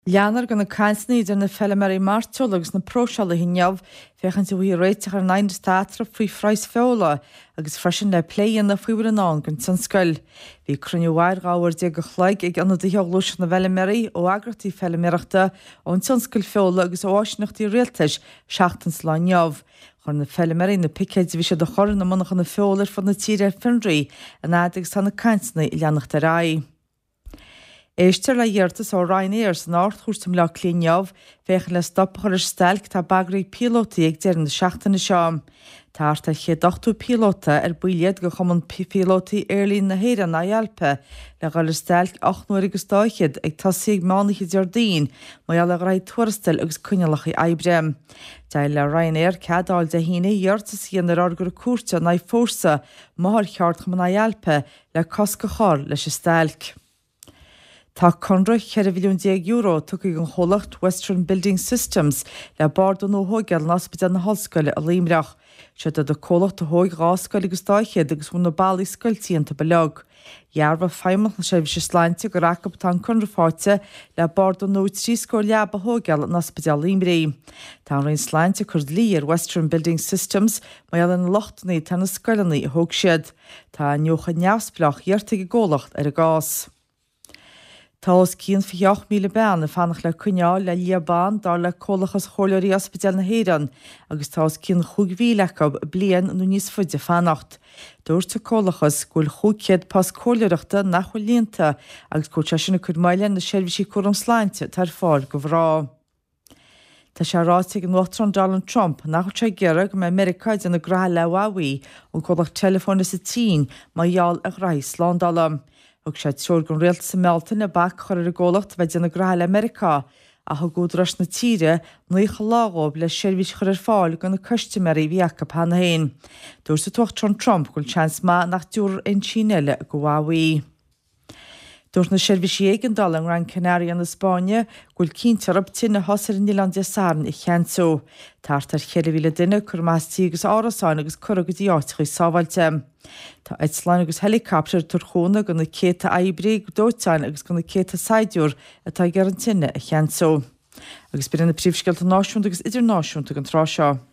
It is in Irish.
Leanar gan na cansnaí idir na fellimar martiol agus na próseala hinneamh fechan sa bhí réiteach ar 9 státra faoi phrais feola agus freisin le pléan na fuibar an gan san scoil. Bhí cruniuhhair gáhar de go chhlaig ag anna dheolúis na bheilimeirí ó agratí fellimeireachta ón san scoil feola agus áisneachtaí réaltais seachtain sa láneamh. Chur na fellimeirí na picéid bhí sé do chorann na manach na feolar fan na tíre finraí an ádig san na cansnaí i leannachta ráí. Éistir le dheartas ó Ryanair san áirthústam le clíneamh féchan le stoppachar stelc tá bagraí pilótaí ag dearan na seachtainna seám. Táirta chéad 8 pilóta ar builiad go chumann pilótaí Airlín na Héireann na Alpa le gáil stelc 8 nuair agus 2 ag tosaigh mánacha Jardín má eall a raibh tuarastal agus cuinealacha Ibrem. Deil le Ryanair ceadáil de hína dheartas hían ar argur cuairte na fórsa máthar cheart chumann na Alpa le cosca chár leis stelc. Tá conra €100,000,000 tucaigh an cholacht Western Building Systems le bard an óthógeal an ospidal na hallscoile a líimreach. Siad a colacht a thóig ráscoil agus 2 agus bhna bailí scoiltíanta belag. Dhearbh feimach na séibh sé sláinte go racab tá conra fáte le bard an nó trí scóir leab a thógeal an ospidal líimrí. Tá raon sláinte chur lí ar Western Building Systems má eall an lochtnaí tána scoilenaí a thóg siad. Tá neocha neamhsplach dheartaigh golacht ar a gás. Tás cían fi 8,000 bean a fannach le cuneáil le Líabán dar le cólachas chóileirí ospidal na Héireann agus tás cían 5,000 blian nó níos fuide fannacht. Dúirta cólachas gúil 500 pas cóileireachta nachfuil líonta agus go sinna chud maiile na seirbhísí cuam sláinte tar fáil go bhrá. Tá sé ráiteigh an Notran Donald Trump nachfuil sé gearag me Americaid an na gratha le Huawei ó cólach telefóna sa tí má dheall a raith slándalam. Og sé teor gon réalt sa melta na bac chur ar a ggólacht bheith na gratha America a thugódras na tíre nuocha lágóib le seirbhís chur ar fáil gan na customary bhíacha panna hain. Dúir sa tucht Trump gúil chans má nach dúr in Chíneile go Huawei. Dúir na seirbhísí éigeandal an Gran Canaria na Spáine gúil cíntear ab tí na hosar in Nílandia Sarn i cheantsó. Táirtar 4,000 duine chur meastíí agus árasáin agus chur agus díáitichaí sábhailte. Tá Eidslán agus helicopter turchóna go na céta Ibré dóitein agus go na céta Saidiúr atá gearantíine a cheantsó. Agus bíann na príomhscéalta náisiúnta agus idirnáisiúnta an trá seo.